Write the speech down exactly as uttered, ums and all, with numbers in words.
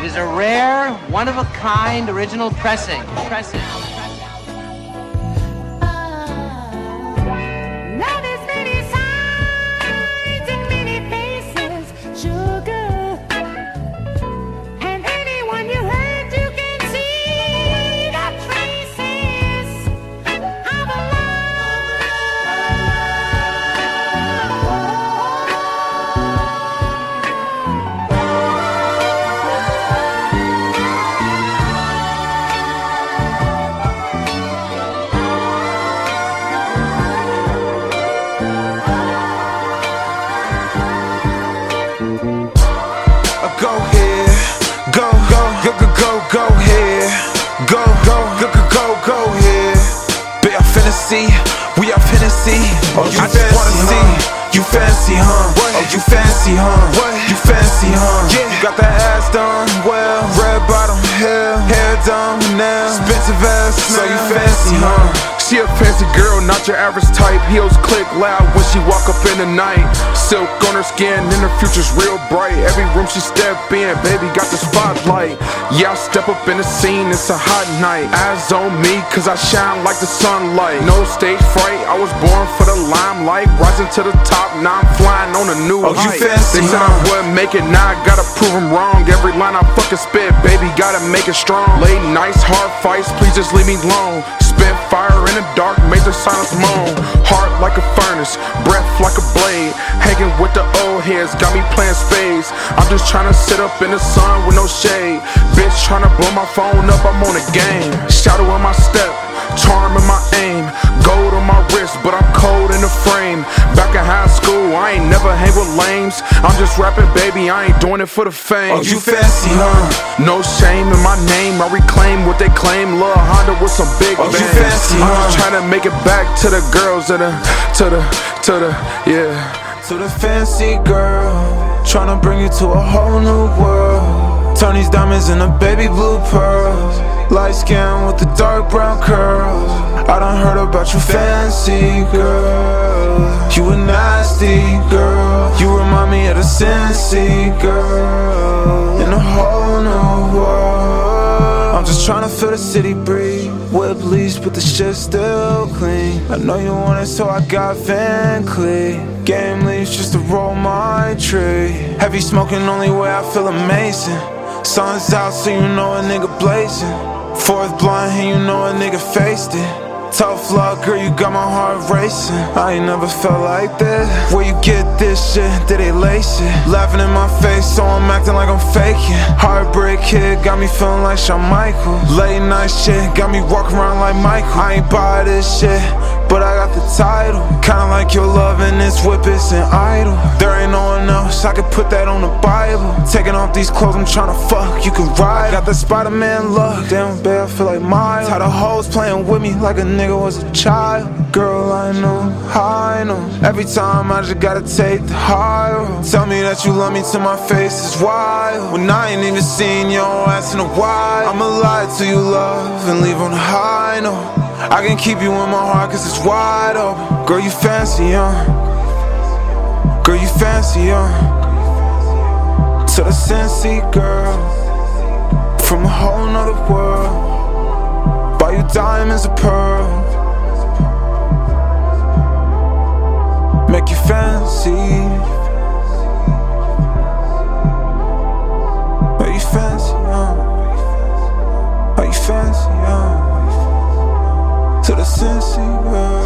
It is a rare, one-of-a-kind original pressing. Pressing. Go here, go, go, go, go, go, go here, go, go, go, go, go, go here. Bit of fantasy, we are fantasy. Oh, you I fancy, just wanna huh? see, you fancy, huh? What? Oh, you fancy, huh? What? You fancy, huh? Yeah. You got that ass done, well, red bottom, hair, hair done, now, expensive ass, so you fancy, huh? She a fancy girl, not your average type. Heels click loud when she walk up in the night. Silk on her skin and her future's real bright. Every room she step in, baby got the spotlight. Yeah, I step up in the scene, it's a hot night. Eyes on me, cause I shine like the sunlight. No stage fright, I was born for the limelight. Rising to the top, now I'm flying on a new oh, height. You fancy, they said I wouldn't make it, now I gotta prove them wrong. Every line I fucking spit, baby, gotta make it strong. Late nights, hard fights, please just leave me alone. Spit fire in the dark, made the silence moan. Heart like a furnace, breath like a blade. Hanging with the old heads, got me playing spades. I'm just tryna sit up in the sun with no shade. Bitch tryna blow my phone up, I'm on a game. Shadow in my step, charm in my aim. Gold on my wrist, but I'm cold in the frame. Back in high school, I ain't never hang with lames. I'm just rapping, baby, I ain't doing it for the fame. Oh, you fancy, huh? No shame in my name, I reclaim what they claim. Lil' Honda with some big oh, bands. You fancy, huh? I'm just trying to make it back to the girls, to the, to the, to the, yeah. To the fancy girl, tryna bring you to a whole new world. Turn these diamonds into baby blue pearls. Light skin with the dark brown curls. I done heard about you fancy girl. You a nasty girl. You remind me of the Cincy girl. In a whole new world. I'm just tryna feel the city breathe. Whip leash, but the shit still clean. I know you want it, so I got Van Cleef. Game leaves just to roll my tree. Heavy smoking, only way I feel amazing. Sun's out, so you know a nigga blazing. Fourth blind, and you know a nigga faced it. Tough luck, girl, you got my heart racing. I ain't never felt like this. Where you get this shit? Did they lace it? Laughing in my face, so I'm acting like I'm faking. Heartbreak kid, got me feeling like Shawn Michaels. Late night shit, got me walking around like Michael. I ain't buy this shit, but I got the title. Kinda like your love and this whip is an idol. There ain't no one else, I could put that on the Bible. Taking off these clothes, I'm tryna fuck, you can ride. Got that Spider-Man look, damn babe, I feel like Miles. Tired of hoes playing with me like a nigga was a child. Girl, I know, I know. Every time I just gotta take the high road. Tell me that you love me till my face is wild. When I ain't even seen your ass in a while. I'ma lie to you, love, and leave on a high note. I can keep you in my heart cause it's wide open. Girl, you fancy, huh? Girl, you fancy, huh? To the Cincy girl, from a whole nother world. Buy you diamonds and pearls, make you fancy. Are you fancy, huh? Are you fancy, huh? To the Cincy world.